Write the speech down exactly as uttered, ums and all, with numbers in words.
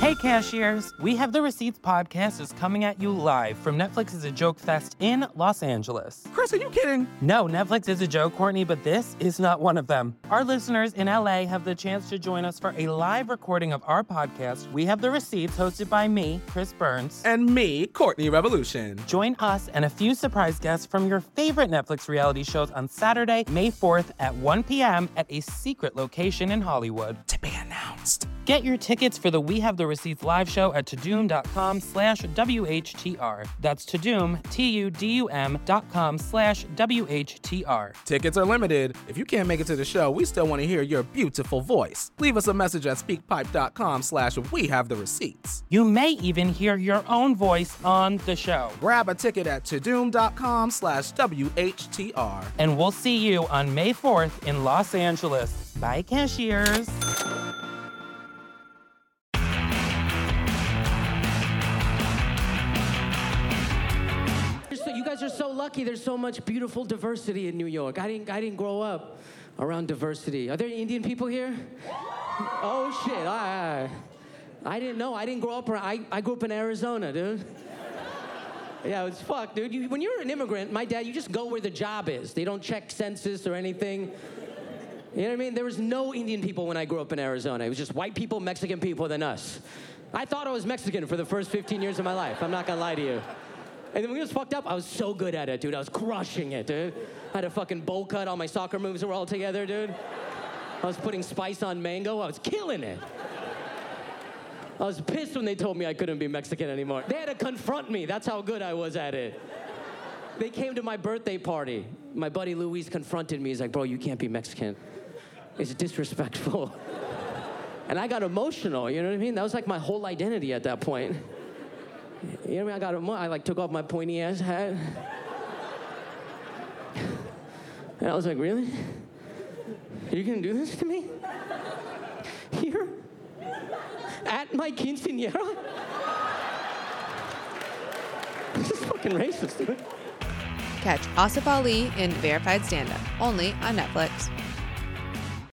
Hey, cashiers! We Have the Receipts podcast is coming at you live from Netflix's A Joke Fest in Los Angeles. Chris, are you kidding? No, Netflix is a joke, Courtney, but this is not one of them. Our listeners in L A have the chance to join us for a live recording of our podcast, We Have the Receipts, hosted by me, Chris Burns. And me, Courtney Revolution. Join us and a few surprise guests from your favorite Netflix reality shows on Saturday, May fourth at one p.m. at a secret location in Hollywood. To be announced. Get your tickets for the We Have the Receipts live show at Tudum.com slash WHTR. That's Tudum, T U D U M dot com slash W H T R. Tickets are limited. If you can't make it to the show, we still want to hear your beautiful voice. Leave us a message at speakpipe.com slash We Have the Receipts. You may even hear your own voice on the show. Grab a ticket at Tudum.com slash WHTR. And we'll see you on May fourth in Los Angeles. Bye, cashiers. You guys are so lucky. There's so much beautiful diversity in New York. I didn't, I didn't grow up around diversity. Are there Indian people here? Oh, shit. I, I, I didn't know. I didn't grow up around. I, I grew up in Arizona, dude. Yeah, it's fucked, dude. You, when you're an immigrant, my dad, you just go where the job is. They don't check census or anything. You know what I mean? There was no Indian people when I grew up in Arizona. It was just white people, Mexican people, than us. I thought I was Mexican for the first fifteen years of my life. I'm not gonna lie to you. And then when it was fucked up, I was so good at it, dude. I was crushing it, dude. I had a fucking bowl cut. All my soccer moves were all together, dude. I was putting spice on mango. I was killing it. I was pissed when they told me I couldn't be Mexican anymore. They had to confront me. That's how good I was at it. They came to my birthday party. My buddy Luis confronted me. He's like, bro, you can't be Mexican. It's disrespectful. And I got emotional, you know what I mean? That was like my whole identity at that point. You know what I mean? I got emo- I like took off my pointy ass hat. And I was like, really? You're gonna do this to me? Here? At my quinceañera? This is fucking racist, dude. Catch Asif Ali in Verified Stand-Up, only on Netflix.